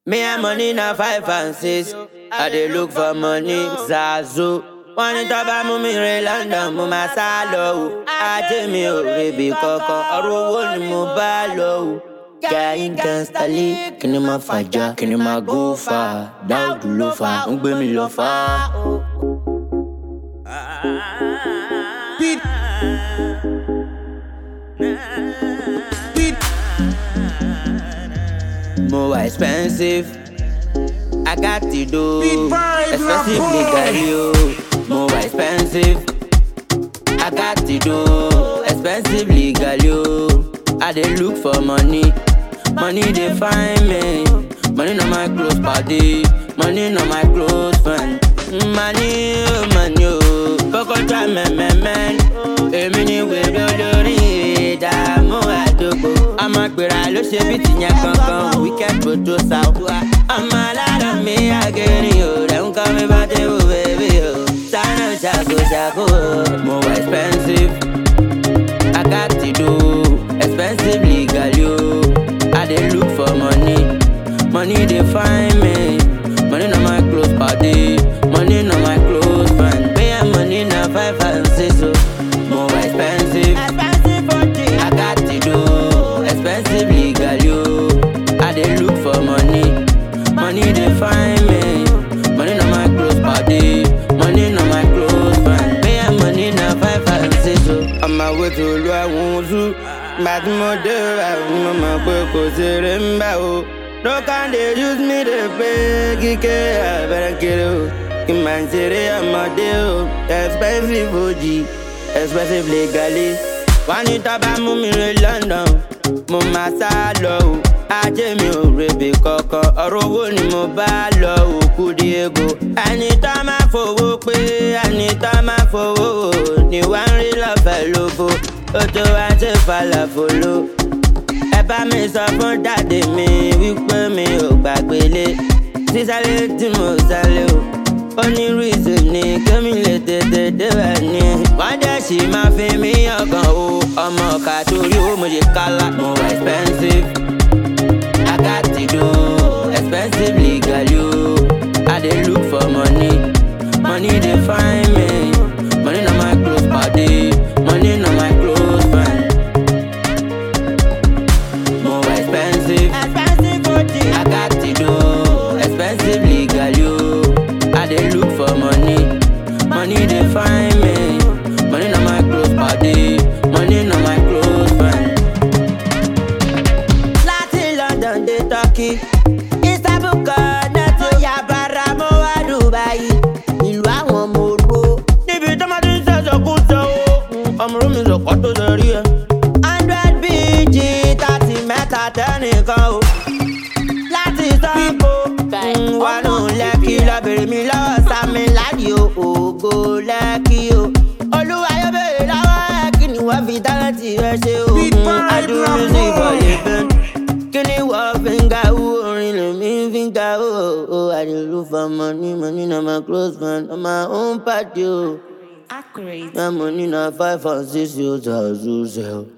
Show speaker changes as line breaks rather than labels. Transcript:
Me and money na 5 and 6. I dey look for money, Zazu. Wọ́n ní tó bá mú mi re London, mo máa sá lọ o. Ajé mi ò rebi kankan, ọ̀rọ̀ owó ni mo bá lọ o. Gàyín gànstálí, kí ni máa fàjà, kí ni máa go far. Dáúdù ló fà, ń gbé mi lọ fà. More expensive, I got to do expensive legally, more expensive, I got to do expensive legally, I dey look for money, money dey find me, money not my close party, money not my close friend, money, money, Boko try man, èmi ni wèrè olórí ìdààmú àdúgbò. Ọmọ gbèrà ló ṣe bí tìyẹn kankan, wicked producer. Ọmọ aládùn mi àgẹ̀rìn o, rẹ̀ ń kọ́ mi bá tébù bèbí o. Sáná ṣàkóṣàkó o, mo wà expensive. I got to do expensive legally o. I dey look for money, money dey find me. Money na my close party, money na my close friend. Pay and money na 5 and 6 o. More expensive, I got to do expensive legally, I dey look for money, money dey find me. Money na my close party, money na my close friend. Pay and money na 5 and 6 o. On my way to Oluwawunzu, but mo dé àwọn ọmọ pé kò ṣeré ń bá o. No can they use me to pay kíkẹ́ abẹ́rẹ́ kiri o. Kí n máa ń ṣeré ọmọdé o. Expensive OG, expensive legally. Wọ́n ní tó bá mú mi re London, mo máa sá lọ o. Ajé mi ò rebi kankan, ọ̀rọ̀ owó ni mo bá lọ o. Kúdí ego. Ẹni tó máa fowó pé, ẹni tó máa fowó o. Ni wá ń rí lọ́fẹ̀ẹ́ lóbo. Ó tó wá ṣe falafolo. Ẹ bá mi sọ fún dáàdì mi wípé mi ò gbàgbélé. Sísálé tí mo sálé o. Ó ní reason ni kémi lè tètè débẹ̀ ni. Wọ́n dẹ̀ sì máa fi mí yangàn o. Ọmọ ọ̀kà torí ó mo ṣe kálá. Mo wà expensive, I got to do expensive legally o. I dey look for money, money dey find me. Money na my close party, money na my close friend. More expensive, I got to do expensive legally o. I dey look for money, money dey find me. Money na my close party, money na my close friend. Láti London dé Turkey, Istanbul Connecto, Yabara mo wá Dubai. Ìlú àwọn ọmọ oró, níbi tó máa ti ń ṣẹ̀ṣọ̀ kú sọ o. Ọmọ orí mi sọ̀kọ́ tó ṣe rí ẹ. 100 BG 30 mẹ́ta tẹ́nìkan o. Láti Sango, wọnú Lẹ́kì lọ bèrè mi lọ́wọ́ Sami Ládì o. Ògo Lẹ́kì o. Olúwa yóò bèrè lọ́wọ́ ẹ kí ni wọ́n fi tálẹ́ǹtì rẹ ṣe o. I do music for living. Kí ni wọ́n fi ń ga owó orin lèmi fi ń ga owó. I dey look for money, money na my close friend, on my own party o.
Accurate.
My money na 5 and 6 o. Zazu.